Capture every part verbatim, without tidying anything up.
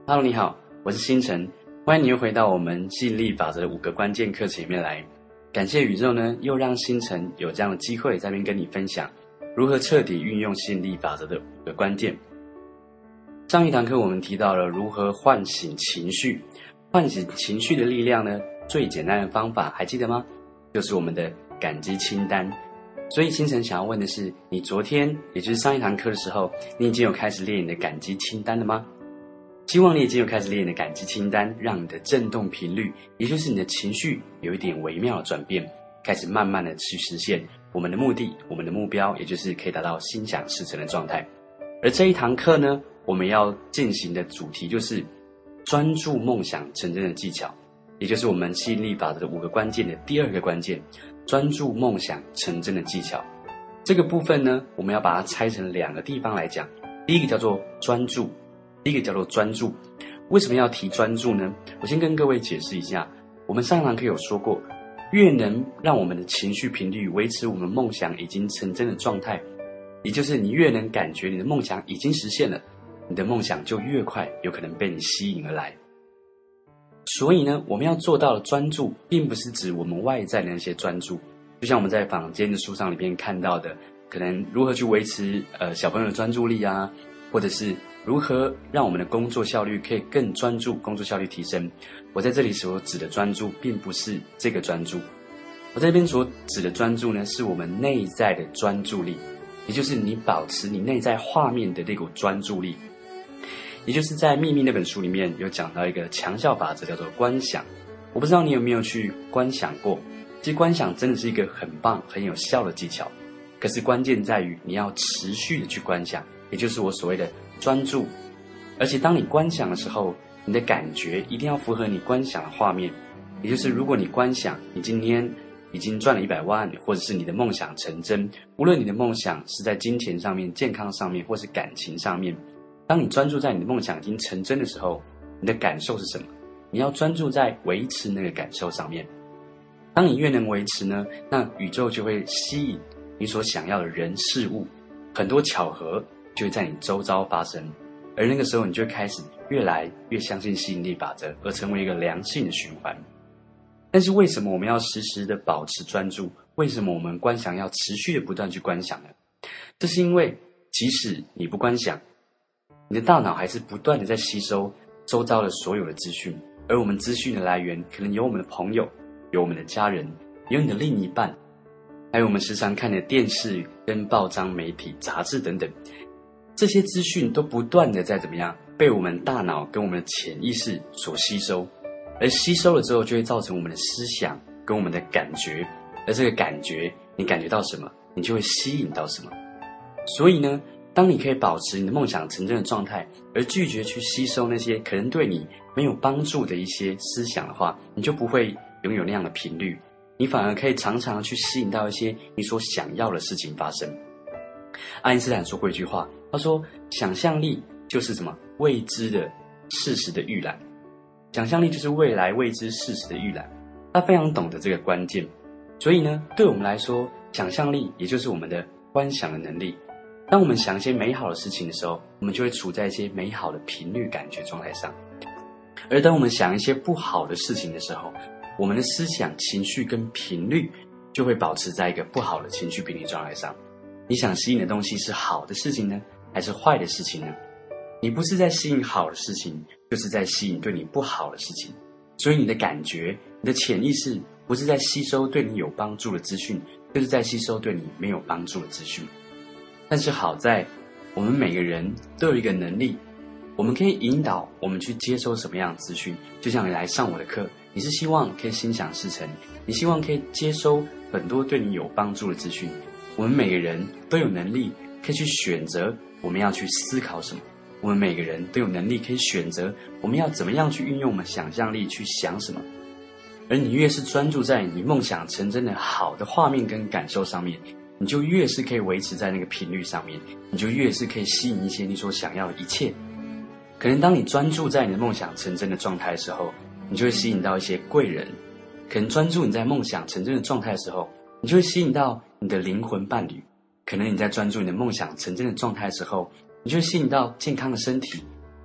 Hello， 你好，我是星辰，欢迎你又回到我们吸引力法则的五个关键课程里面来。感谢宇宙呢，又让星辰有这样的机会在这边跟你分享如何彻底运用吸引力法则的五个关键。上一堂课我们提到了如何唤醒情绪，唤醒情绪的力量呢，最简单的方法还记得吗？就是我们的感激清单。所以星辰想要问的是，你昨天也就是上一堂课的时候，你已经有开始列你的感激清单了吗？希望你已经有开始列你的感激清单，让你的振动频率，也就是你的情绪有一点微妙的转变，开始慢慢的去实现我们的目的，我们的目标，也就是可以达到心想事成的状态。而这一堂课呢，我们要进行的主题就是专注梦想成真的技巧，也就是我们吸引力法则的五个关键的第二个关键，专注梦想成真的技巧。这个部分呢，我们要把它拆成两个地方来讲。第一个叫做专注，第一个叫做专注。为什么要提专注呢？我先跟各位解释一下，我们上堂课有说过，越能让我们的情绪频率维持我们梦想已经成真的状态，也就是你越能感觉你的梦想已经实现了，你的梦想就越快有可能被你吸引而来。所以呢，我们要做到的专注，并不是指我们外在的那些专注，就像我们在坊间的书上里面看到的，可能如何去维持呃小朋友的专注力啊，或者是如何让我们的工作效率可以更专注，工作效率提升。我在这里所指的专注，并不是这个专注，我在这边所指的专注呢，是我们内在的专注力，也就是你保持你内在画面的那股专注力。也就是在《秘密》那本书里面有讲到一个强效法则，叫做观想。我不知道你有没有去观想过，其实观想真的是一个很棒很有效的技巧，可是关键在于你要持续的去观想，也就是我所谓的专注。而且当你观想的时候，你的感觉一定要符合你观想的画面，也就是如果你观想你今天已经赚了一百万，或者是你的梦想成真，无论你的梦想是在金钱上面、健康上面，或是感情上面，当你专注在你的梦想已经成真的时候，你的感受是什么？你要专注在维持那个感受上面。当你越能维持呢，那宇宙就会吸引你所想要的人事物，很多巧合就会在你周遭发生，而那个时候你就会开始越来越相信吸引力法则，而成为一个良性的循环。但是为什么我们要时时的保持专注？为什么我们观想要持续的不断去观想呢？这是因为即使你不观想，你的大脑还是不断的在吸收周遭的所有的资讯，而我们资讯的来源可能有我们的朋友，有我们的家人，有你的另一半，还有我们时常看的电视跟报章媒体杂志等等，这些资讯都不断的在怎么样被我们大脑跟我们的潜意识所吸收，而吸收了之后就会造成我们的思想跟我们的感觉，而这个感觉你感觉到什么，你就会吸引到什么。所以呢，当你可以保持你的梦想成真的状态，而拒绝去吸收那些可能对你没有帮助的一些思想的话，你就不会拥有那样的频率，你反而可以常常去吸引到一些你所想要的事情发生。爱因斯坦说过一句话，他说想象力就是什么？未知的事实的预览。想象力就是未来未知事实的预览。他非常懂得这个关键，所以呢，对我们来说，想象力也就是我们的观想的能力。当我们想一些美好的事情的时候，我们就会处在一些美好的频率感觉状态上。而当我们想一些不好的事情的时候，我们的思想、情绪跟频率就会保持在一个不好的情绪频率状态上。你想吸引的东西是好的事情呢，还是坏的事情呢？你不是在吸引好的事情，就是在吸引对你不好的事情。所以你的感觉，你的潜意识不是在吸收对你有帮助的资讯，就是在吸收对你没有帮助的资讯。但是好在我们每个人都有一个能力，我们可以引导我们去接收什么样的资讯。就像你来上我的课，你是希望可以心想事成，你希望可以接收很多对你有帮助的资讯。我们每个人都有能力可以去选择我们要去思考什么，我们每个人都有能力可以选择我们要怎么样去运用我们想象力去想什么。而你越是专注在你梦想成真的好的画面跟感受上面，你就越是可以维持在那个频率上面，你就越是可以吸引一些你所想要的一切。可能当你专注在你的梦想成真的状态的时候，你就会吸引到一些贵人。可能专注你在梦想成真的状态的时候，你就会吸引到你的灵魂伴侣。可能你在专注你的梦想成真的状态的时候，你就会吸引到健康的身体。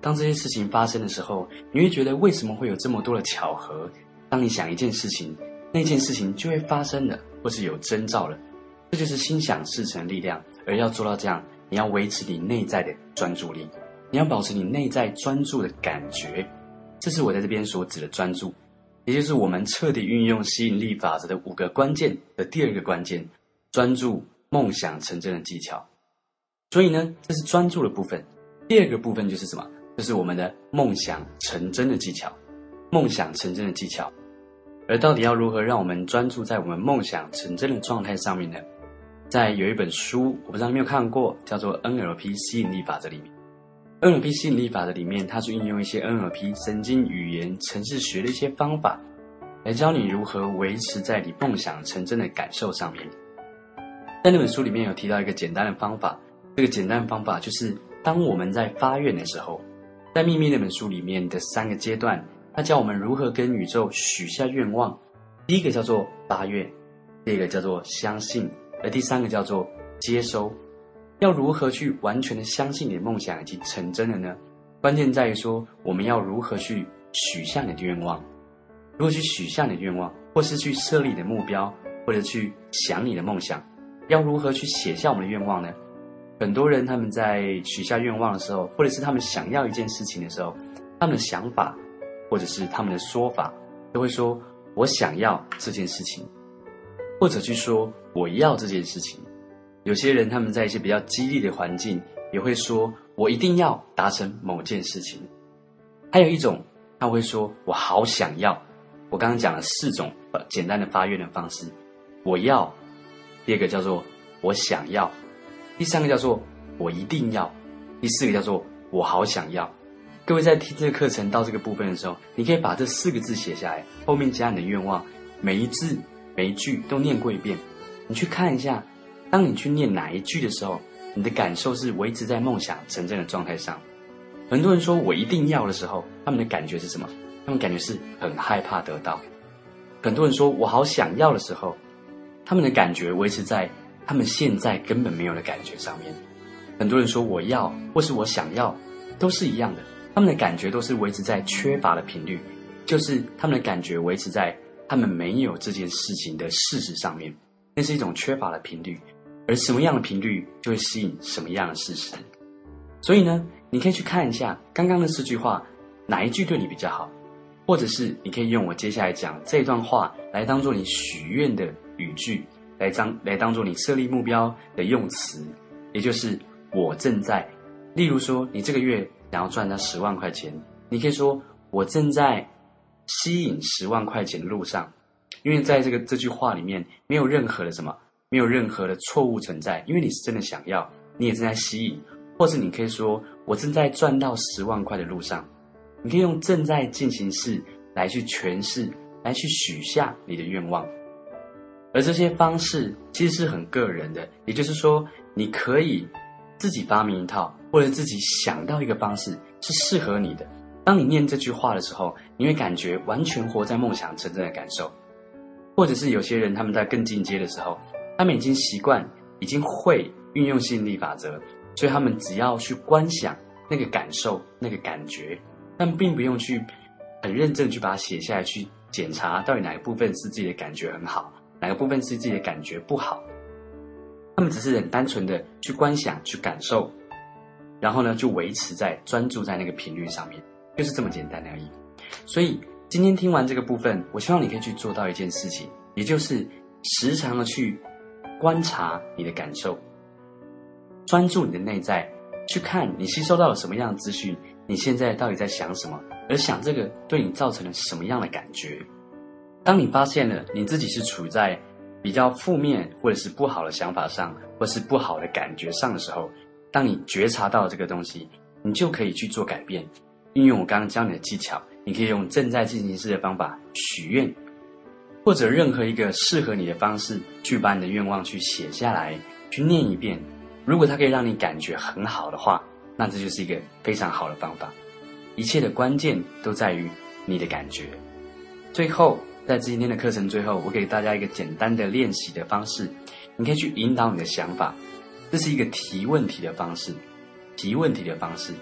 当这些事情发生的时候，你会觉得为什么会有这么多的巧合？当你想一件事情，那件事情就会发生了，或是有征兆了。这就是心想事成的力量。而要做到这样，你要维持你内在的专注力，你要保持你内在专注的感觉。这是我在这边所指的专注，也就是我们彻底运用吸引力法则的五个关键的第二个关键，专注梦想成真的技巧。所以呢，这是专注的部分。第二个部分就是什么？就是我们的梦想成真的技巧。梦想成真的技巧。而到底要如何让我们专注在我们梦想成真的状态上面呢？在有一本书，我不知道你有没有看过，叫做 N L P 吸引力法则里面。N L P 吸引力法则里面，它是运用一些 N L P 神经语言程式学的一些方法，来教你如何维持在你梦想成真的感受上面。在那本书里面有提到一个简单的方法，这个简单的方法就是当我们在发愿的时候，在秘密那本书里面的三个阶段，它教我们如何跟宇宙许下愿望。第一个叫做发愿，第二个叫做相信，而第三个叫做接收。要如何去完全的相信你的梦想已经成真了呢？关键在于说，我们要如何去许下你的愿望，如何去许下你的愿望，或是去设立你的目标，或者去想你的梦想。要如何去写下我们的愿望呢？很多人他们在许下愿望的时候，或者是他们想要一件事情的时候，他们的想法或者是他们的说法都会说我想要这件事情，或者去说我要这件事情。有些人他们在一些比较激励的环境也会说我一定要达成某件事情。还有一种他会说我好想要。我刚刚讲了四种简单的发愿的方式，我要，第二个叫做我想要，第三个叫做我一定要，第四个叫做我好想要。各位在听这个课程到这个部分的时候，你可以把这四个字写下来，后面加你的愿望，每一字每一句都念过一遍。你去看一下，当你去念哪一句的时候，你的感受是维持在梦想成真的状态上。很多人说我一定要的时候，他们的感觉是什么？他们感觉是很害怕得到。很多人说我好想要的时候，他们的感觉维持在他们现在根本没有的感觉上面。很多人说我要或是我想要都是一样的，他们的感觉都是维持在缺乏的频率，就是他们的感觉维持在他们没有这件事情的事实上面，那是一种缺乏的频率。而什么样的频率就会吸引什么样的事实。所以呢，你可以去看一下刚刚的四句话，哪一句对你比较好，或者是你可以用我接下来讲这一段话来当做你许愿的语句，来当来当做你设立目标的用词，也就是我正在。例如说你这个月想要赚到十万块钱，你可以说我正在吸引十万块钱的路上。因为在这个这句话里面没有任何的什么，没有任何的错误存在，因为你是真的想要，你也正在吸引。或者你可以说我正在赚到十万块的路上。你可以用正在进行式来去诠释，来去许下你的愿望。而这些方式其实是很个人的，也就是说你可以自己发明一套，或者自己想到一个方式是适合你的。当你念这句话的时候，你会感觉完全活在梦想成真的感受。或者是有些人他们在更进阶的时候，他们已经习惯，已经会运用吸引力法则，所以他们只要去观想那个感受，那个感觉，但并不用去很认真的去把它写下来，去检查到底哪个部分是自己的感觉很好，哪个部分是自己的感觉不好。他们只是很单纯的去观想，去感受，然后呢就维持在专注在那个频率上面，就是这么简单而已。所以今天听完这个部分，我希望你可以去做到一件事情，也就是时常的去观察你的感受，专注你的内在，去看你吸收到了什么样的资讯，你现在到底在想什么，而想这个对你造成了什么样的感觉。当你发现了你自己是处在比较负面或者是不好的想法上，或是不好的感觉上的时候，当你觉察到这个东西，你就可以去做改变。运用我刚刚教你的技巧，你可以用正在进行式的方法许愿，或者任何一个适合你的方式去把你的愿望去写下来，去念一遍。如果它可以让你感觉很好的话，那这就是一个非常好的方法。一切的关键都在于你的感觉。最后在今天的课程最后，我给大家一个简单的练习的方式，你可以去引导你的想法。这是一个提问题的方式，提问题的方式。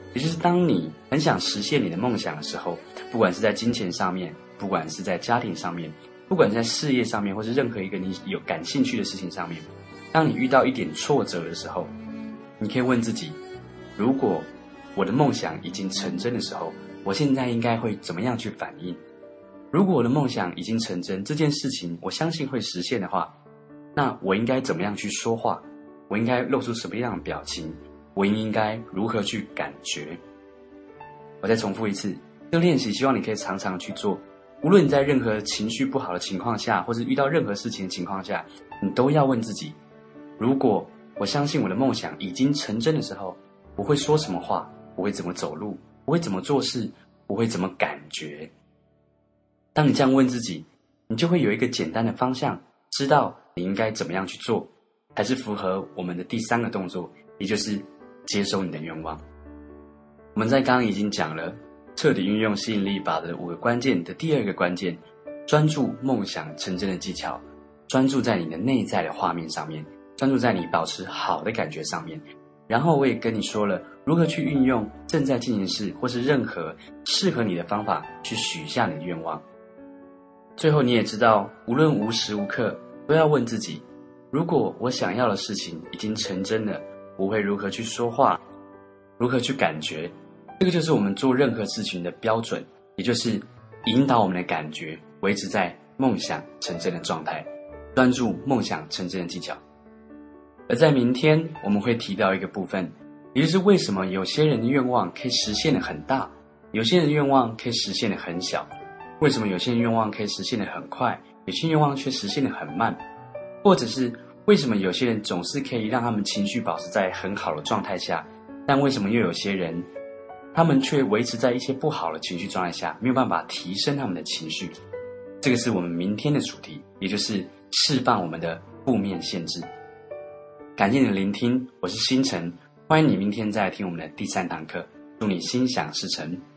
也就是当你很想实现你的梦想的时候，不管是在金钱上面，不管是在家庭上面，不管是在事业上面，或是任何一个你有感兴趣的事情上面，当你遇到一点挫折的时候，你可以问自己，如果我的梦想已经成真的时候，我现在应该会怎么样去反应？如果我的梦想已经成真，这件事情我相信会实现的话，那我应该怎么样去说话？我应该露出什么样的表情？我应该如何去感觉？我再重复一次，这个练习希望你可以常常去做，无论你在任何情绪不好的情况下，或是遇到任何事情的情况下，你都要问自己，如果我相信我的梦想已经成真的时候，我会说什么话？我会怎么走路？我会怎么做事？我会怎么感觉？当你这样问自己，你就会有一个简单的方向，知道你应该怎么样去做，才是符合我们的第三个动作，也就是接收你的愿望。我们在刚刚已经讲了彻底运用吸引力法则的五个关键的第二个关键，专注梦想成真的技巧，专注在你的内在的画面上面，专注在你保持好的感觉上面。然后我也跟你说了如何去运用正在进行式或是任何适合你的方法去许下你的愿望。最后你也知道，无论无时无刻都要问自己，如果我想要的事情已经成真了，我会如何去说话，如何去感觉。这个就是我们做任何事情的标准，也就是引导我们的感觉维持在梦想成真的状态，专注梦想成真的技巧。而在明天我们会提到一个部分，也就是为什么有些人的愿望可以实现的很大，有些人的愿望可以实现的很小，为什么有些人愿望可以实现的很快，有些愿望却实现的很慢，或者是为什么有些人总是可以让他们情绪保持在很好的状态下，但为什么又有些人他们却维持在一些不好的情绪状态下，没有办法提升他们的情绪。这个是我们明天的主题，也就是释放我们的负面限制。感谢你的聆听，我是星辰，欢迎你明天再来听我们的第三堂课，祝你心想事成。